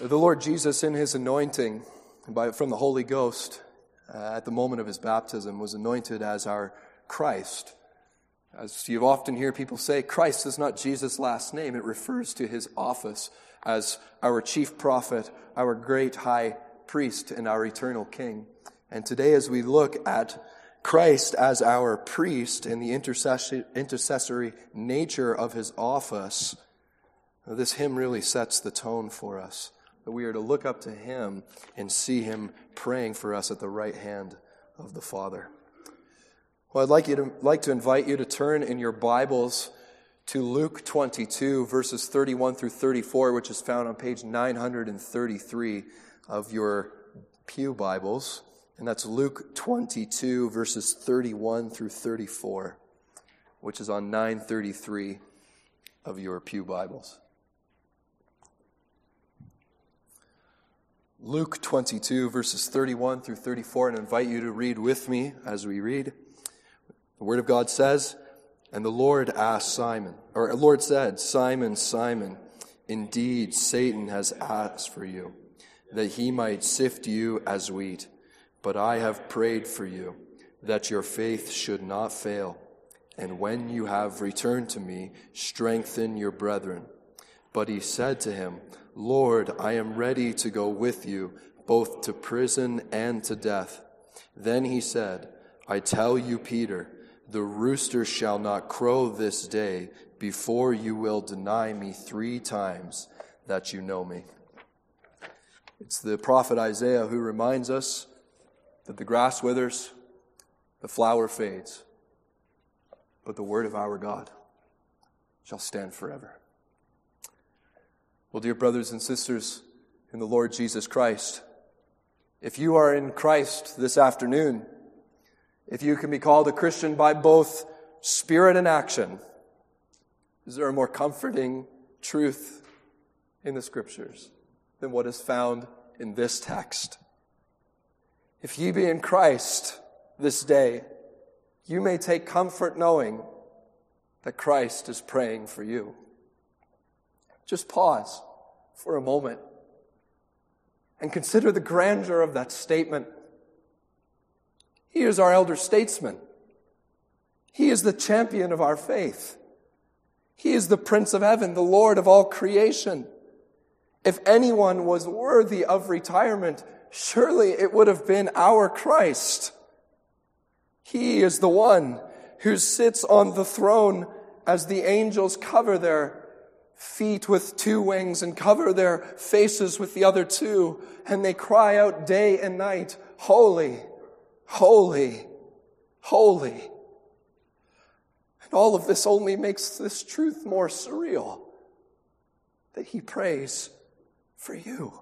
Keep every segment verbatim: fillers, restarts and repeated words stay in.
The Lord Jesus, in his anointing by, from the Holy Ghost uh, at the moment of his baptism, was anointed as our Christ. As you often hear people say, Christ is not Jesus' last name. It refers to his office as our chief prophet, our great high priest, and our eternal king. And today, as we look at Christ as our priest and the intercessory, intercessory nature of his office, this hymn really sets the tone for us. That we are to look up to him and see him praying for us at the right hand of the Father. Well, I'd like you to like to invite you to turn in your Bibles to Luke twenty-two, verses thirty-one through thirty-four, which is found on page nine thirty-three of your pew Bibles. And that's Luke twenty-two, verses thirty-one through thirty-four, which is on nine thirty-three of your pew Bibles. Luke twenty-two, verses thirty-one through thirty-four, and I invite you to read with me as we read. The Word of God says, "And the Lord asked Simon, or the Lord said, Simon, Simon, indeed Satan has asked for you, that he might sift you as wheat. But I have prayed for you, that your faith should not fail. And when you have returned to me, strengthen your brethren." But he said to him, "Lord, I am ready to go with you, both to prison and to death." Then he said, "I tell you, Peter, the rooster shall not crow this day before you will deny me three times that you know me." It's the prophet Isaiah who reminds us that the grass withers, the flower fades, but the word of our God shall stand forever. Well, dear brothers and sisters in the Lord Jesus Christ, if you are in Christ this afternoon, if you can be called a Christian by both spirit and action, is there a more comforting truth in the Scriptures than what is found in this text? If ye be in Christ this day, you may take comfort knowing that Christ is praying for you. Just pause for a moment and consider the grandeur of that statement. He is our elder statesman. He is the champion of our faith. He is the Prince of Heaven, the Lord of all creation. If anyone was worthy of retirement, surely it would have been our Christ. He is the one who sits on the throne as the angels cover their feet with two wings and cover their faces with the other two, and they cry out day and night, "Holy, holy, holy." And all of this only makes this truth more surreal, that he prays for you.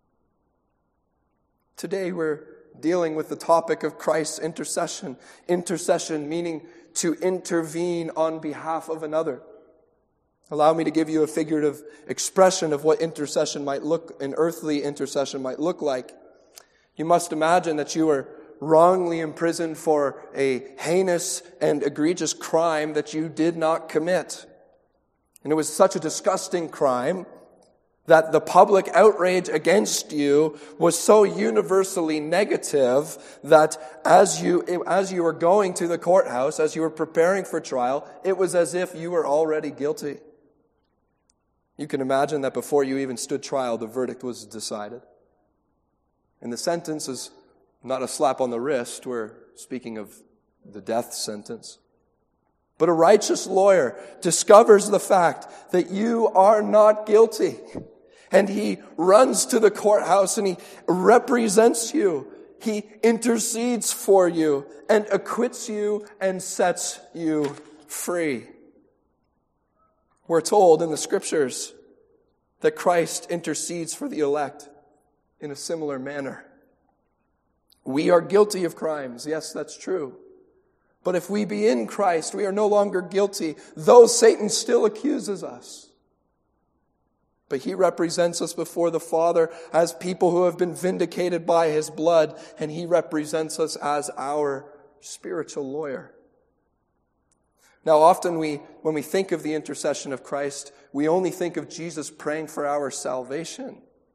Today we're dealing with the topic of Christ's intercession. Intercession meaning to intervene on behalf of another. Allow me to give you a figurative expression of what intercession might look, an earthly intercession might look like. You must imagine that you were wrongly imprisoned for a heinous and egregious crime that you did not commit. And it was such a disgusting crime that the public outrage against you was so universally negative that as you as you were going to the courthouse, as you were preparing for trial, it was as if you were already guilty. You can imagine that before you even stood trial, the verdict was decided. And the sentence is not a slap on the wrist. We're speaking of the death sentence. But a righteous lawyer discovers the fact that you are not guilty. And he runs to the courthouse and he represents you. He intercedes for you and acquits you and sets you free. We're told in the Scriptures that Christ intercedes for the elect in a similar manner. We are guilty of crimes. Yes, that's true. But if we be in Christ, we are no longer guilty, though Satan still accuses us. But he represents us before the Father as people who have been vindicated by his blood, and he represents us as our spiritual lawyer. Now, often we, when we think of the intercession of Christ, we only think of Jesus praying for our salvation.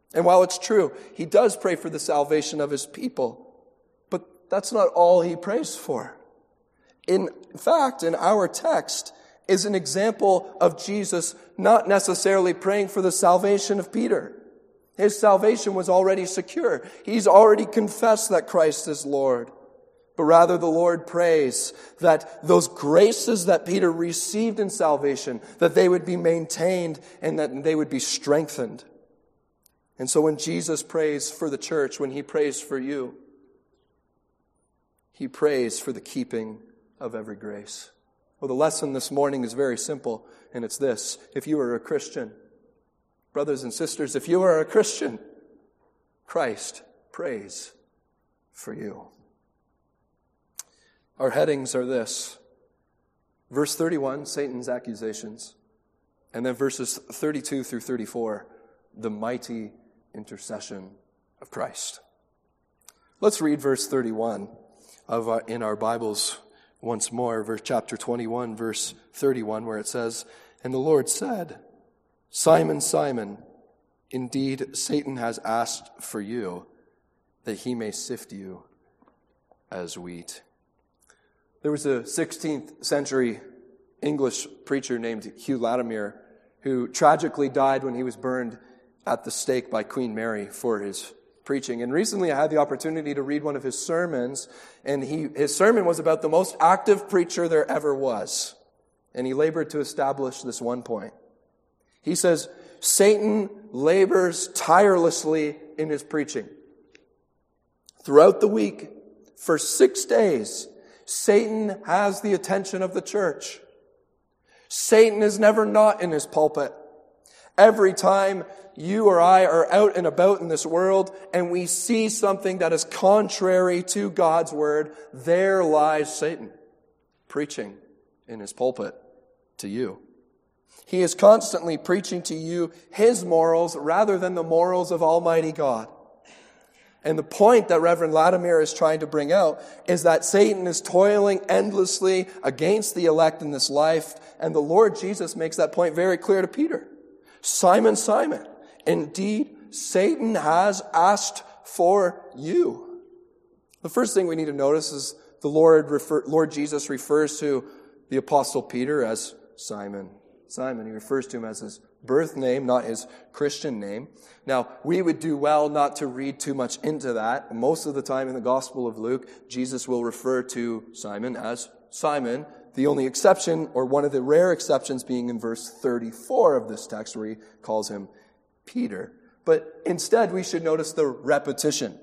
And while it's true, he does pray for the salvation of his people, but that's not all he prays for. In fact, in our text is an example of Jesus not necessarily praying for the salvation of Peter. His salvation was already secure. He's already confessed that Christ is Lord. But rather the Lord prays that those graces that Peter received in salvation, that they would be maintained and that they would be strengthened. And so when Jesus prays for the church, when he prays for you, he prays for the keeping of every grace. Well, the lesson this morning is very simple, and it's this. If you are a Christian, brothers and sisters, if you are a Christian, Christ prays for you. Our headings are this. Verse thirty-one, Satan's accusations. And then verses thirty-two through thirty-four, the mighty intercession of Christ. Let's read verse thirty-one of our, in our Bibles once more, verse chapter twenty-one, verse thirty-one, where it says, "And the Lord said, Simon, Simon, indeed Satan has asked for you, that he may sift you as wheat." There was a sixteenth century English preacher named Hugh Latimer who tragically died when he was burned at the stake by Queen Mary for his preaching. And recently I had the opportunity to read one of his sermons, and he, his sermon was about the most active preacher there ever was. And he labored to establish this one point. He says, Satan labors tirelessly in his preaching. Throughout the week, for six days, Satan has the attention of the church. Satan is never not in his pulpit. Every time you or I are out and about in this world and we see something that is contrary to God's word, there lies Satan, preaching in his pulpit to you. He is constantly preaching to you his morals rather than the morals of Almighty God. And the point that Reverend Latimer is trying to bring out is that Satan is toiling endlessly against the elect in this life, and the Lord Jesus makes that point very clear to Peter. Simon, Simon, indeed, Satan has asked for you. The first thing we need to notice is the Lord refer, Lord Jesus refers to the Apostle Peter as Simon. Simon, he refers to him as his birth name, not his Christian name. Now, we would do well not to read too much into that. Most of the time in the Gospel of Luke, Jesus will refer to Simon as Simon. The only exception, or one of the rare exceptions, being in verse thirty-four of this text where he calls him Peter. But instead, we should notice the repetition.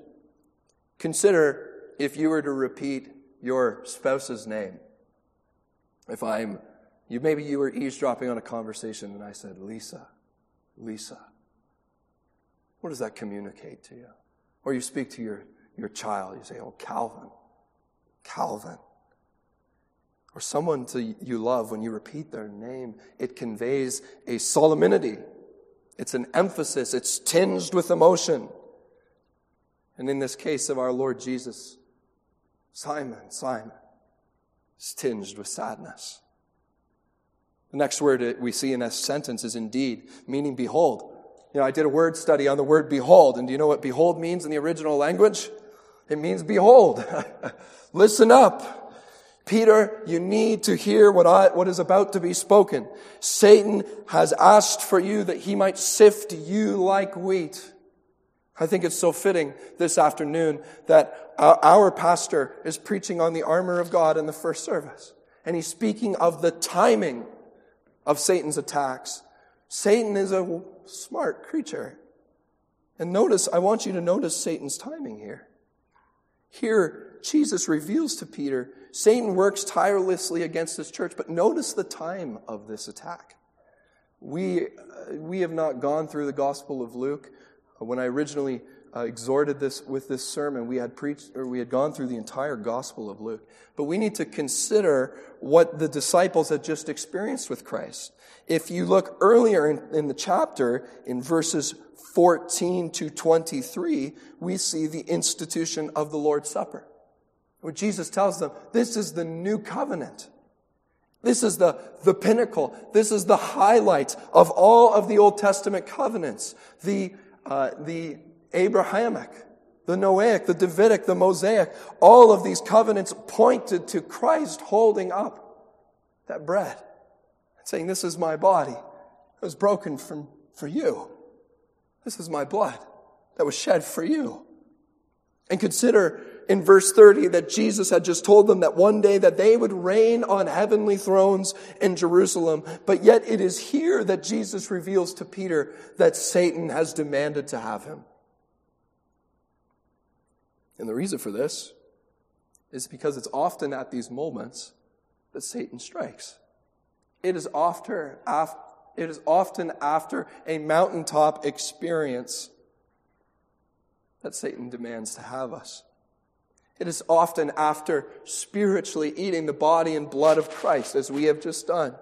Consider if you were to repeat your spouse's name. If I'm, you maybe you were eavesdropping on a conversation and I said, Lisa, Lisa. What does that communicate to you? Or you speak to your, your child, you say, oh, Calvin, Calvin. Or someone to you love, when you repeat their name, it conveys a solemnity. It's an emphasis. It's tinged with emotion. And in this case of our Lord Jesus, Simon, Simon, is tinged with sadness. The next word we see in this sentence is indeed, meaning behold. You know, I did a word study on the word behold, and do you know what behold means in the original language? It means behold. Listen up. Peter, you need to hear what I, what is about to be spoken. Satan has asked for you that he might sift you like wheat. I think it's so fitting this afternoon that our, our pastor is preaching on the armor of God in the first service. And he's speaking of the timing of Satan's attacks. Satan is a smart creature. And notice, I want you to notice Satan's timing here. Here, Jesus reveals to Peter, Satan works tirelessly against his church, but notice the time of this attack. We, uh, we have not gone through the Gospel of Luke. When I originally uh, exhorted this with this sermon, we had preached, or we had gone through the entire Gospel of Luke. But we need to consider what the disciples had just experienced with Christ. If you look earlier in, in the chapter, in verses fourteen to twenty-three, we see the institution of the Lord's Supper. Where Jesus tells them, this is the new covenant. This is the, the pinnacle. This is the highlight of all of the Old Testament covenants. The uh, the Abrahamic, the Noahic, the Davidic, the Mosaic, all of these covenants pointed to Christ holding up that bread and saying, this is my body that was broken from, for you. This is my blood that was shed for you. And consider in verse thirty that Jesus had just told them that one day that they would reign on heavenly thrones in Jerusalem. But yet it is here that Jesus reveals to Peter that Satan has demanded to have him. And the reason for this is because it's often at these moments that Satan strikes. It is often after, it is often after a mountaintop experience that Satan demands to have us. It is often after spiritually eating the body and blood of Christ, as we have just done.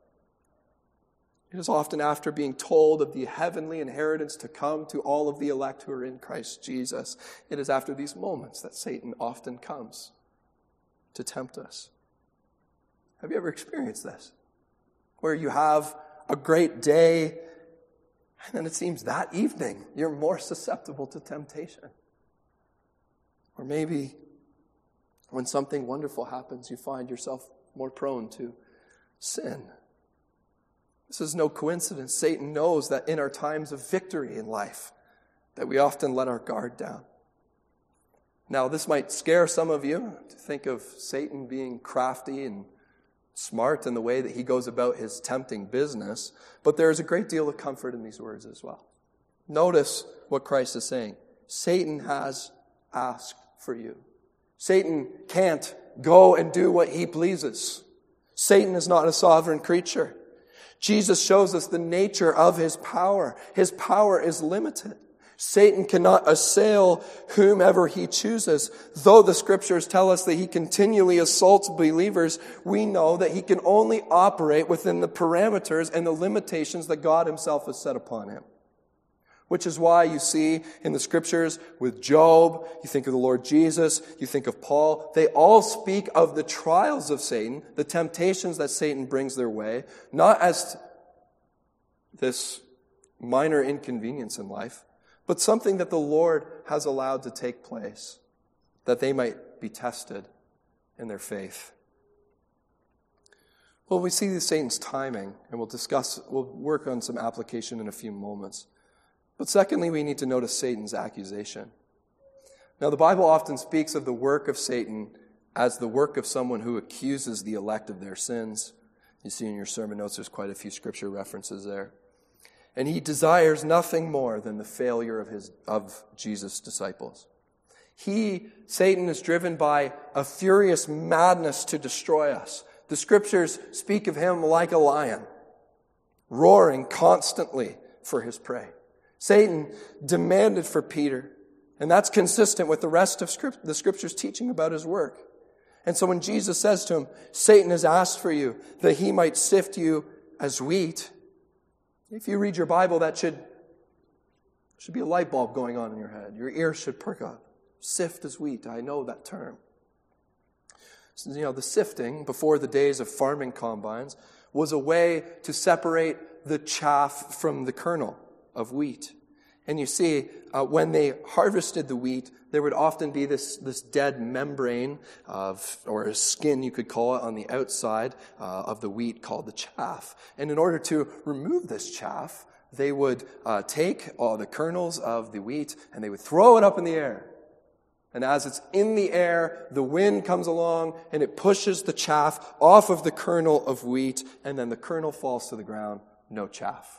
It is often after being told of the heavenly inheritance to come to all of the elect who are in Christ Jesus. It is after these moments that Satan often comes to tempt us. Have you ever experienced this? Where you have a great day, and then it seems that evening you're more susceptible to temptation. Or maybe when something wonderful happens, you find yourself more prone to sin. This is no coincidence. Satan knows that in our times of victory in life, that we often let our guard down. Now, this might scare some of you to think of Satan being crafty and smart in the way that he goes about his tempting business, but there is a great deal of comfort in these words as well. Notice what Christ is saying. Satan has asked for you. Satan can't go and do what he pleases. Satan is not a sovereign creature. Jesus shows us the nature of his power. His power is limited. Satan cannot assail whomever he chooses. Though the scriptures tell us that he continually assaults believers, we know that he can only operate within the parameters and the limitations that God himself has set upon him. Which is why you see in the scriptures with Job, you think of the Lord Jesus, you think of Paul, they all speak of the trials of Satan, the temptations that Satan brings their way, not as this minor inconvenience in life, but something that the Lord has allowed to take place, that they might be tested in their faith. Well, we see Satan's timing, and we'll discuss, we'll work on some application in a few moments. But secondly, we need to notice Satan's accusation. Now, the Bible often speaks of the work of Satan as the work of someone who accuses the elect of their sins. You see in your sermon notes, there's quite a few scripture references there. And he desires nothing more than the failure of his of Jesus' disciples. He, Satan, is driven by a furious madness to destroy us. The scriptures speak of him like a lion, roaring constantly for his prey. Satan demanded for Peter, and that's consistent with the rest of script, the scriptures teaching about his work. And so when Jesus says to him, Satan has asked for you that he might sift you as wheat, if you read your Bible, that should, should be a light bulb going on in your head. Your ears should perk up. Sift as wheat, I know that term. So, you know, the sifting, before the days of farming combines, was a way to separate the chaff from the kernel of wheat. And you see, uh, when they harvested the wheat, there would often be this, this dead membrane of, or a skin you could call it, on the outside uh, of the wheat called the chaff. And in order to remove this chaff, they would uh, take all the kernels of the wheat and they would throw it up in the air. And as it's in the air, the wind comes along and it pushes the chaff off of the kernel of wheat, and then the kernel falls to the ground, no chaff.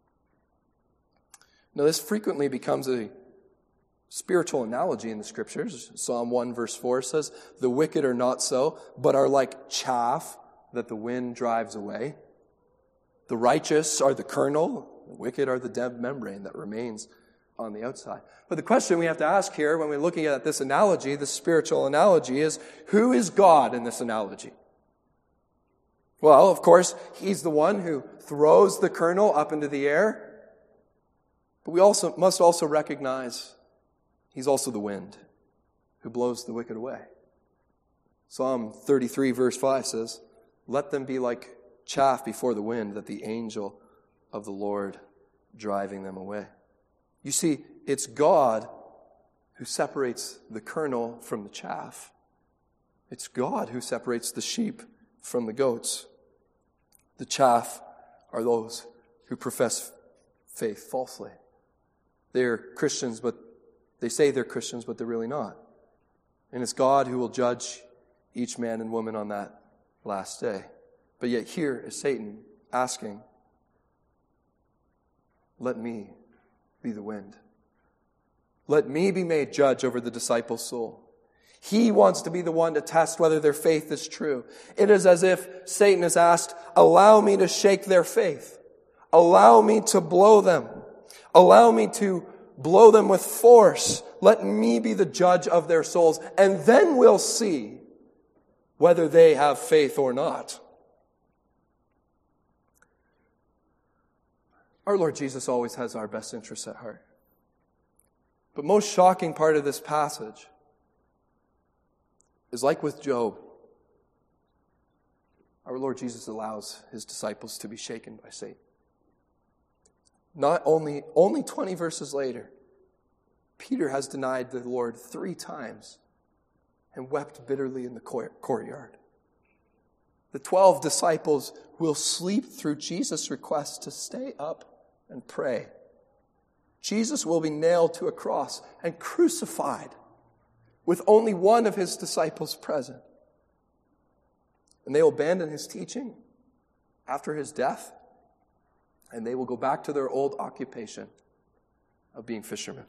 Now, this frequently becomes a spiritual analogy in the scriptures. Psalm one verse four says, the wicked are not so, but are like chaff that the wind drives away. The righteous are the kernel, the wicked are the dead membrane that remains on the outside. But the question we have to ask here when we're looking at this analogy, this spiritual analogy, is who is God in this analogy? Well, of course, he's the one who throws the kernel up into the air. But we also must also recognize he's also the wind who blows the wicked away. Psalm thirty-three verse five says, let them be like chaff before the wind, that the angel of the Lord driving them away. You see, it's God who separates the kernel from the chaff. It's God who separates the sheep from the goats. The chaff are those who profess faith falsely. They're Christians, but they say they're Christians, but they're really not. And it's God who will judge each man and woman on that last day. But yet here is Satan asking, let me be the wind. Let me be made judge over the disciples' soul. He wants to be the one to test whether their faith is true. It is as if Satan has asked, allow me to shake their faith. Allow me to blow them. Allow me to blow them with force. Let me be the judge of their souls. And then we'll see whether they have faith or not. Our Lord Jesus always has our best interests at heart. But most shocking part of this passage is like with Job. Our Lord Jesus allows his disciples to be shaken by Satan. Not only, only twenty verses later, Peter has denied the Lord three times and wept bitterly in the courtyard. The twelve disciples will sleep through Jesus' request to stay up and pray. Jesus will be nailed to a cross and crucified with only one of his disciples present. And they will abandon his teaching after his death, and they will go back to their old occupation of being fishermen.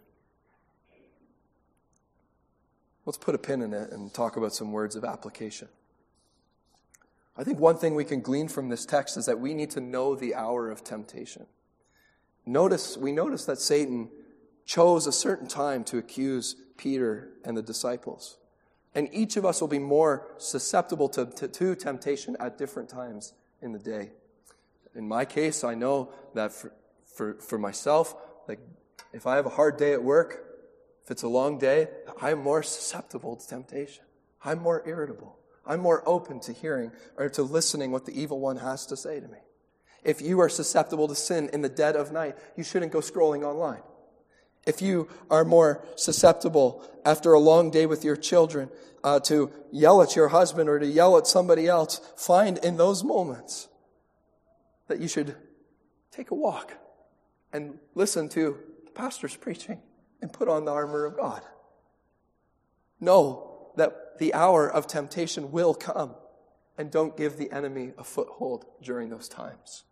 Let's put a pin in it and talk about some words of application. I think one thing we can glean from this text is that we need to know the hour of temptation. Notice, we notice that Satan chose a certain time to accuse Peter and the disciples. And each of us will be more susceptible to, to, to temptation at different times in the day. In my case, I know that for, for, for myself, like if I have a hard day at work, if it's a long day, I'm more susceptible to temptation. I'm more irritable. I'm more open to hearing or to listening what the evil one has to say to me. If you are susceptible to sin in the dead of night, you shouldn't go scrolling online. If you are more susceptible after a long day with your children uh, to yell at your husband or to yell at somebody else, find in those moments that you should take a walk and listen to the pastor's preaching and put on the armor of God. Know that the hour of temptation will come, and don't give the enemy a foothold during those times.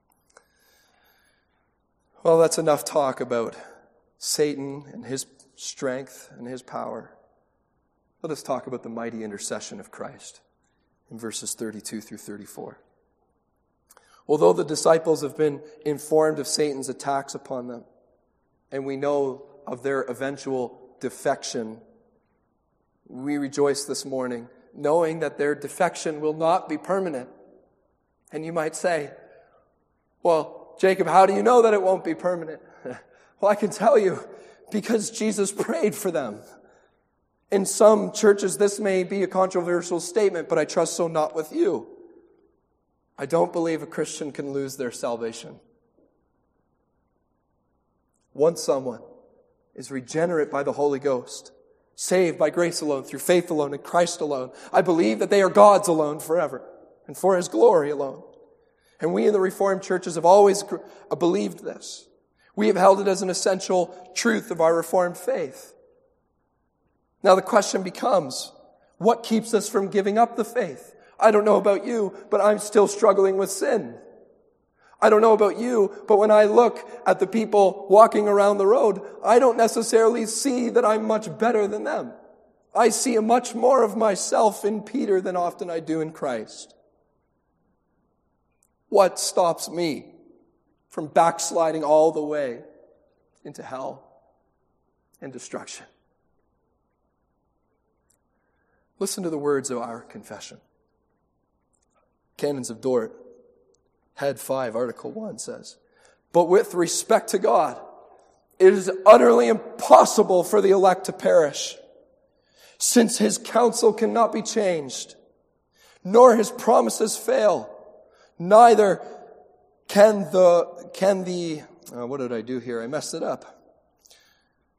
Well, that's enough talk about Satan and his strength and his power. Let us talk about the mighty intercession of Christ in verses thirty-two through thirty-four. Although the disciples have been informed of Satan's attacks upon them, and we know of their eventual defection, we rejoice this morning knowing that their defection will not be permanent. And you might say, well, Jacob, how do you know that it won't be permanent? Well, I can tell you, because Jesus prayed for them. In some churches, this may be a controversial statement, but I trust so not with you. I don't believe a Christian can lose their salvation. Once someone is regenerate by the Holy Ghost, saved by grace alone, through faith alone, in Christ alone, I believe that they are God's alone forever, and for His glory alone. And we in the Reformed churches have always believed this. We have held it as an essential truth of our Reformed faith. Now the question becomes, what keeps us from giving up the faith? I don't know about you, but I'm still struggling with sin. I don't know about you, but when I look at the people walking around the road, I don't necessarily see that I'm much better than them. I see much more of myself in Peter than often I do in Christ. What stops me from backsliding all the way into hell and destruction? Listen to the words of our confession. Canons of Dort, Head five, Article one says, "But with respect to God, it is utterly impossible for the elect to perish, since His counsel cannot be changed, nor His promises fail. Neither can the, can the, uh, what did I do here? I messed it up.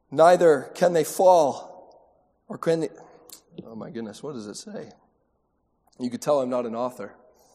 Neither can they fall, or can they, oh my goodness, what does it say? You could tell I'm not an author.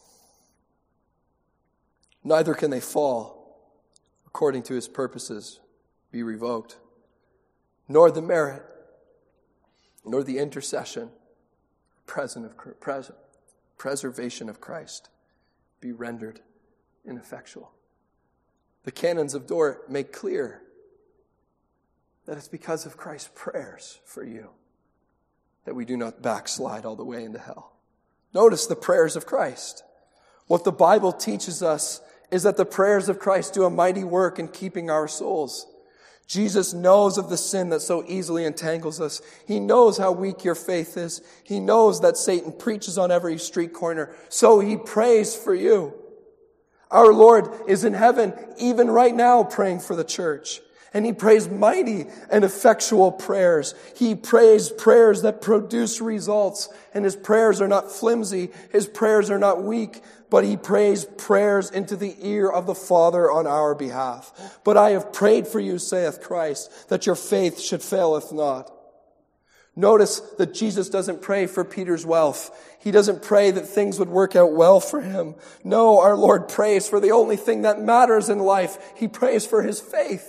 Neither can they fall, according to his purposes, be revoked, nor the merit, nor the intercession, present of, pres, preservation of Christ be rendered ineffectual. The canons of Dort make clear that it's because of Christ's prayers for you that we do not backslide all the way into hell. Notice the prayers of Christ. What the Bible teaches us is that the prayers of Christ do a mighty work in keeping our souls. Jesus knows of the sin that so easily entangles us. He knows how weak your faith is. He knows that Satan preaches on every street corner. So he prays for you. Our Lord is in heaven even right now praying for the church. And he prays mighty and effectual prayers. He prays prayers that produce results. And his prayers are not flimsy. His prayers are not weak. But he prays prayers into the ear of the Father on our behalf. But I have prayed for you, saith Christ, that your faith should faileth not. Notice that Jesus doesn't pray for Peter's wealth. He doesn't pray that things would work out well for him. No, our Lord prays for the only thing that matters in life. He prays for his faith.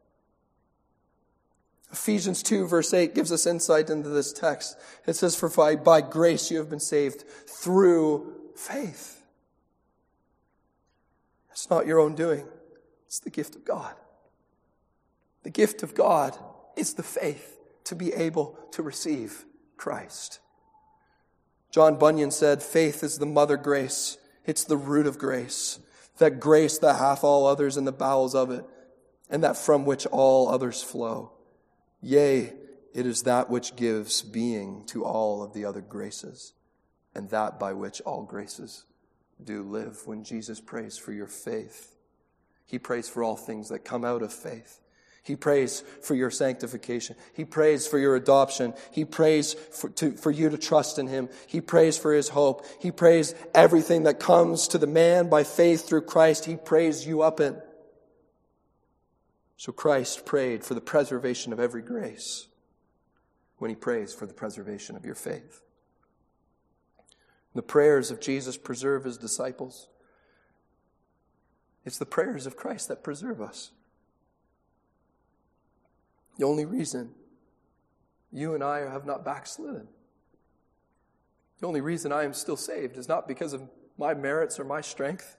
Ephesians two verse eight gives us insight into this text. It says, for by, by grace you have been saved through faith. It's not your own doing. It's the gift of God. The gift of God is the faith to be able to receive Christ. John Bunyan said, faith is the mother grace. It's the root of grace. That grace that hath all others in the bowels of it, and that from which all others flow. Yea, it is that which gives being to all of the other graces, and that by which all graces do live. When Jesus prays for your faith, he prays for all things that come out of faith. He prays for your sanctification. He prays for your adoption. He prays for, to, for you to trust in him. He prays for his hope. He prays everything that comes to the man by faith through Christ. He prays you up in. So Christ prayed for the preservation of every grace when he prays for the preservation of your faith. The prayers of Jesus preserve his disciples. It's the prayers of Christ that preserve us. The only reason you and I have not backslidden, the only reason I am still saved is not because of my merits or my strength,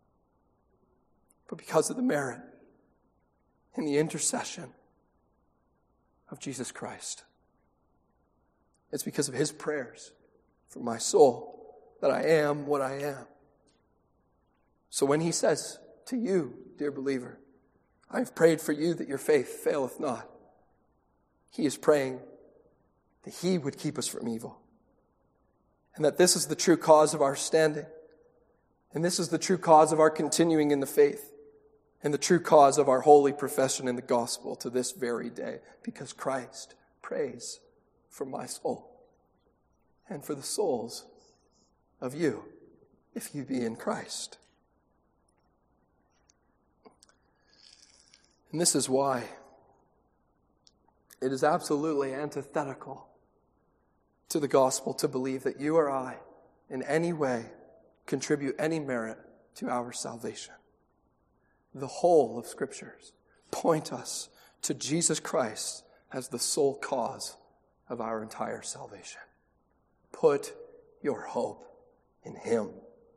but because of the merit and the intercession of Jesus Christ. It's because of his prayers for my soul that I am what I am. So when he says to you, dear believer, I have prayed for you that your faith faileth not, he is praying that he would keep us from evil. And that this is the true cause of our standing. And this is the true cause of our continuing in the faith. And the true cause of our holy profession in the gospel to this very day. Because Christ prays for my soul. And for the souls of you, if you be in Christ. And this is why it is absolutely antithetical to the gospel to believe that you or I, in any way, contribute any merit to our salvation. The whole of Scriptures point us to Jesus Christ as the sole cause of our entire salvation. Put your hope in him.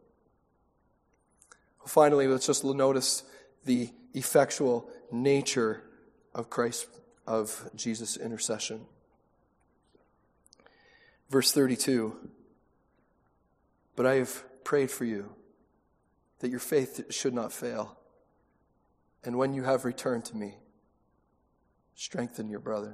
Finally, let's just notice the effectual nature of Christ, of Jesus' intercession. Verse thirty-two, but I have prayed for you that your faith should not fail. And when you have returned to me, strengthen your brother.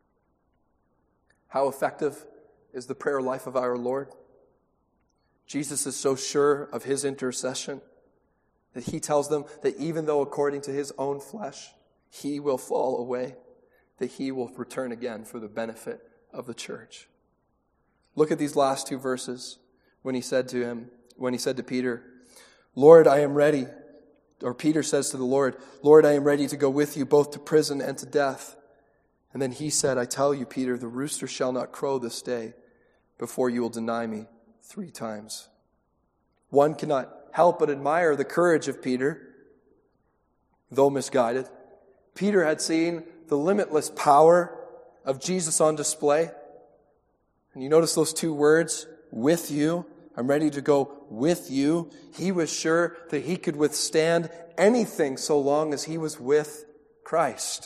How effective is the prayer life of our Lord? Jesus is so sure of his intercession that he tells them that even though according to his own flesh he will fall away, that he will return again for the benefit of the church. Look at these last two verses when he said to him, when he said to Peter, Lord, I am ready. Or Peter says to the Lord, Lord, I am ready to go with you both to prison and to death. And then he said, I tell you, Peter, the rooster shall not crow this day before you will deny me three times. One cannot help but admire the courage of Peter, though misguided. Peter had seen the limitless power of Jesus on display. And you notice those two words, with you. I'm ready to go with you. He was sure that he could withstand anything so long as he was with Christ.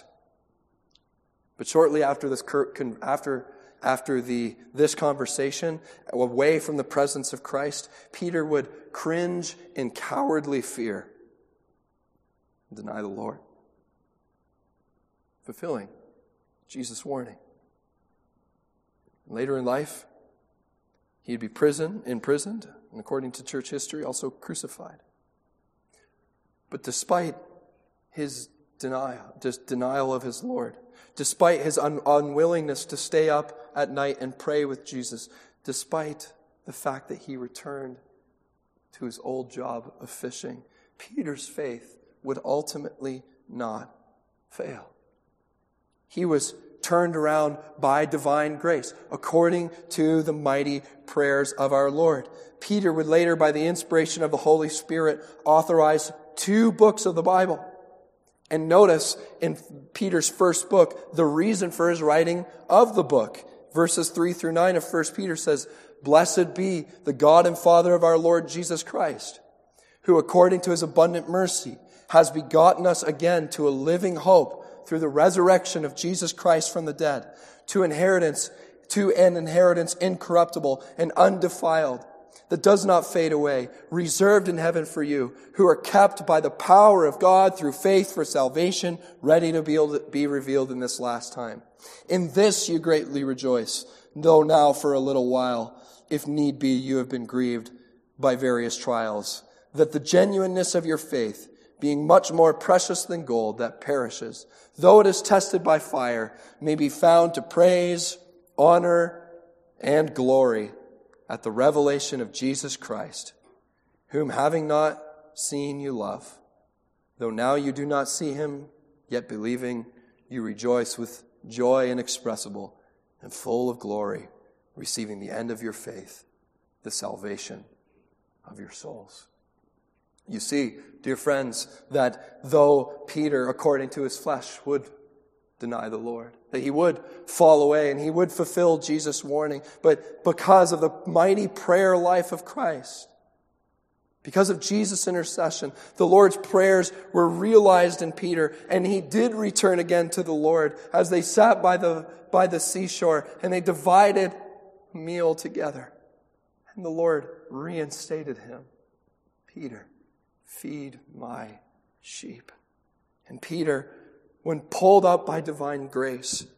But shortly after this, after, after the, this conversation, away from the presence of Christ, Peter would cringe in cowardly fear and deny the Lord, fulfilling Jesus' warning. Later in life, he'd be prison, imprisoned, and according to church history, also crucified. But despite his denial, just denial of his Lord, despite his un- unwillingness to stay up at night and pray with Jesus, despite the fact that he returned to his old job of fishing, Peter's faith would ultimately not fail. He was turned around by divine grace, according to the mighty prayers of our Lord. Peter would later, by the inspiration of the Holy Spirit, authorize two books of the Bible. And notice in Peter's first book, the reason for his writing of the book. Verses three through nine of First Peter says, Blessed be the God and Father of our Lord Jesus Christ, who according to his abundant mercy has begotten us again to a living hope through the resurrection of Jesus Christ from the dead, to inheritance, to an inheritance incorruptible and undefiled, that does not fade away, reserved in heaven for you, who are kept by the power of God through faith for salvation, ready to be, able to be revealed in this last time. In this you greatly rejoice, though now for a little while, if need be, you have been grieved by various trials, that the genuineness of your faith, being much more precious than gold that perishes, though it is tested by fire, may be found to praise, honor, and glory at the revelation of Jesus Christ, whom having not seen you love, though now you do not see him, yet believing you rejoice with joy inexpressible and full of glory, receiving the end of your faith, the salvation of your souls. You see, dear friends, that though Peter, according to his flesh, would deny the Lord, that he would fall away and he would fulfill Jesus' warning, but because of the mighty prayer life of Christ, because of Jesus' intercession, the Lord's prayers were realized in Peter, and he did return again to the Lord as they sat by the, by the seashore and they divided a meal together. And the Lord reinstated him. Peter, feed my sheep. And Peter, when pulled up by divine grace,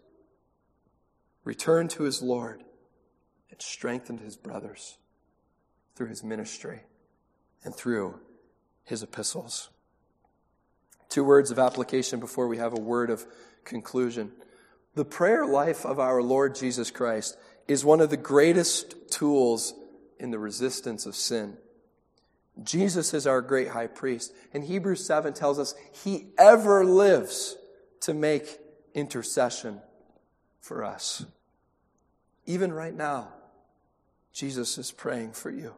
returned to his Lord and strengthened his brothers through his ministry and through his epistles. Two words of application before we have a word of conclusion. The prayer life of our Lord Jesus Christ is one of the greatest tools in the resistance of sin. Jesus is our great high priest, and Hebrews seven tells us he ever lives to make intercession for us. Even right now, Jesus is praying for you.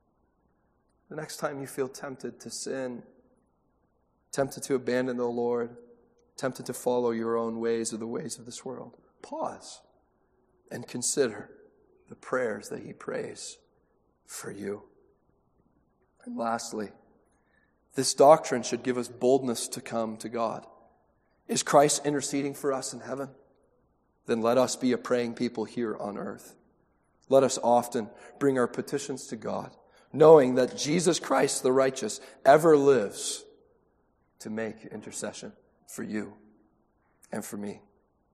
The next time you feel tempted to sin, tempted to abandon the Lord, tempted to follow your own ways or the ways of this world, pause and consider the prayers that he prays for you. And lastly, this doctrine should give us boldness to come to God. Is Christ interceding for us in heaven? Then let us be a praying people here on earth. Let us often bring our petitions to God, knowing that Jesus Christ, the righteous, ever lives to make intercession for you and for me.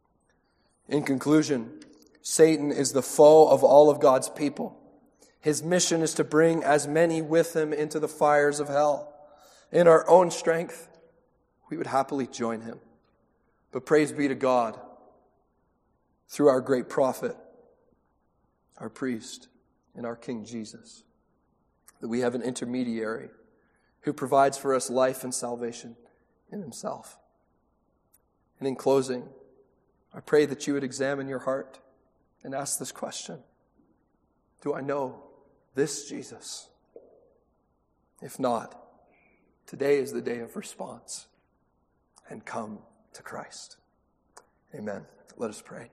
In conclusion, Satan is the foe of all of God's people. His mission is to bring as many with him into the fires of hell. In our own strength, we would happily join him. But praise be to God, through our great prophet, our priest, and our King Jesus, that we have an intermediary who provides for us life and salvation in himself. And in closing, I pray that you would examine your heart and ask this question: do I know this Jesus? If not, today is the day of response, and come to Christ. Amen. Let us pray.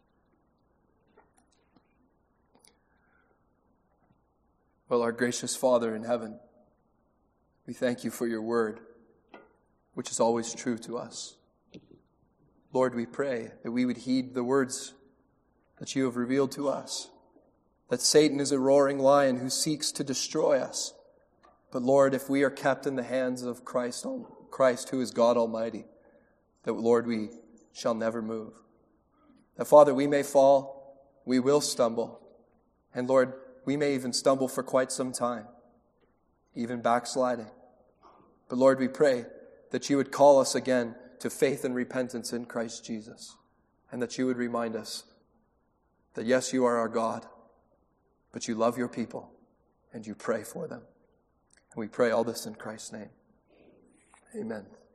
Well, our gracious Father in heaven, we thank you for your word, which is always true to us. Lord, we pray that we would heed the words that you have revealed to us, that Satan is a roaring lion who seeks to destroy us. But Lord, if we are kept in the hands of Christ, Christ who is God Almighty, that Lord, we shall never move. That Father, we may fall, we will stumble, and Lord, we may even stumble for quite some time, even backsliding. But Lord, we pray that you would call us again to faith and repentance in Christ Jesus, and that you would remind us that yes, you are our God, but you love your people, and you pray for them. And we pray all this in Christ's name. Amen.